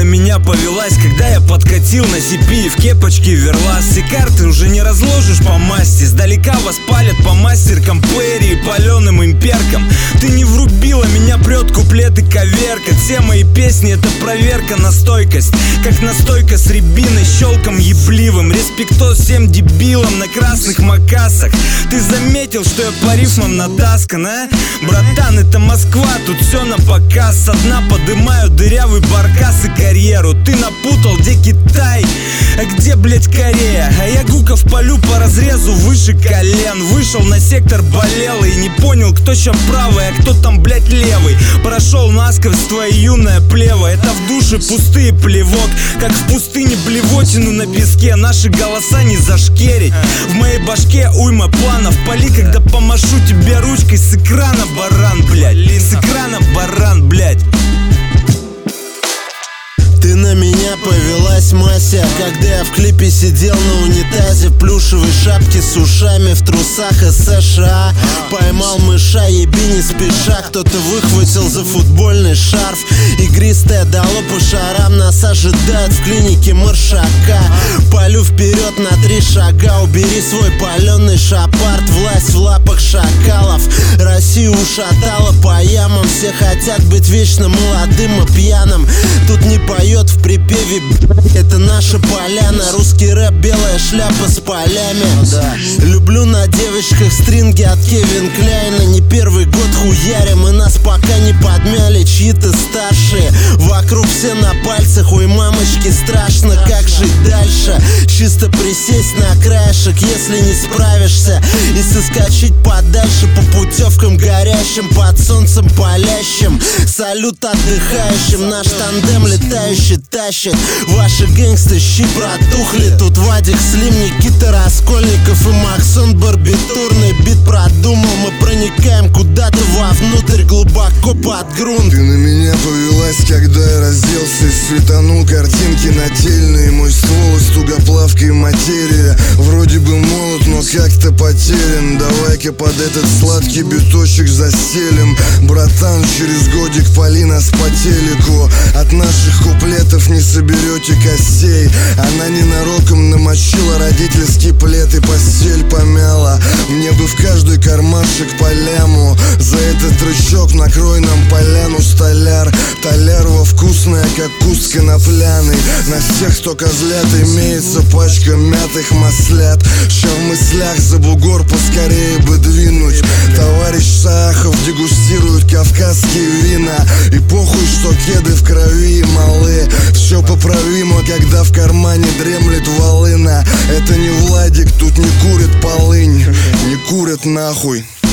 меня повелась, когда я подкатил на цепи в кепочке верлас. Все карты уже не разложишь по масти, сдалека вас палят по мастеркам Перри и паленым имперкам. Ты не врубила, меня прет куплеты коверкать. Все мои песни это проверка на стойкость, как настойка с рябиной, щелком ебливым. Респектос всем дебилам на красных макасах. Ты заметил, что я по рифмам натаскан, а? Братан, это Москва, тут все на показ. Со дна подымаю дырявый баркас и карьеру. Ты напутал, где Китай, а где, блять, Корея? А я гуков полю по разрезу выше колен. Вышел на сектор, болел и не понял, кто ща правый, а кто там, блять, левый. Прошел насквозь твоя юная плева. Это в душе пустые плевок, как в пустыне блевотину на песке. Наши голоса не зашкерить. В моей башке уйма планов. Пали, когда помашу тебе ручкой с экрана, баран, блять. С экрана, баран, блять. Ты на меня повелась, Мася, когда я в клипе сидел на унитазе в плюшевой шапке с ушами, в трусах из США. Поймал мыша, еби не спеша. Кто-то выхватил за футбольный шарф. Игристое дало по шарам. Нас ожидают в клинике Маршака. Палю вперед на 3 шага. Убери свой паленый шапарт. Власть в лапах шакалов. Россию ушатала по ямам. Все хотят быть вечно молодым и пьяным. Тут не поет в припеве, это наша поляна. Русский рэп, белая шляпа с полями. Люблю на девочках стринги от Кевин Кляйна. Не первый год хуярим, и нас пока не подмяли чьи-то старшие. Вокруг все на пальцах, ой, мамочки, страшно, как жить дальше. Чисто присесть на краешек, если не справишься, и соскочить подальше по путевкам горящим, под солнцем палящим. Салют отдыхающим, наш тандем летающий тащит. Ваши гэнгсты щи протухли. Тут Вадик Слим, Никита Раскольников и Максон Барбитурный бит продумал. Мы проникаем куда-то вовнутрь, глубоко под грунт. Ты на меня повелась, когда я разделся и светанул картинки нательные. Мой ствол из тугоплавкой материя. Вроде бы молод, но как-то потерян. Давай-ка под этот сладкий биточек застелим. Братан, через годик пали нас по телеку. От наших куплетов не соберете костей. Она ненароком намочила родительский плед и постель помяла. Мне бы в каждый кармашек по ляму. За этот рычаг накрой нам поляну, столяр. Толярова вкусная, как куст конопляный. На всех, кто козлят, имеется пачка мятых маслят. Ща в мыслях за бугор поскорее бы двинуть. Товарищ Сахов дегустирует кавказские вина. И похуй, что кеды в крови и малы. Все поправимо, когда в кармане дремлет волына. Это не Владик, тут не курит полынь. Не курят нахуй.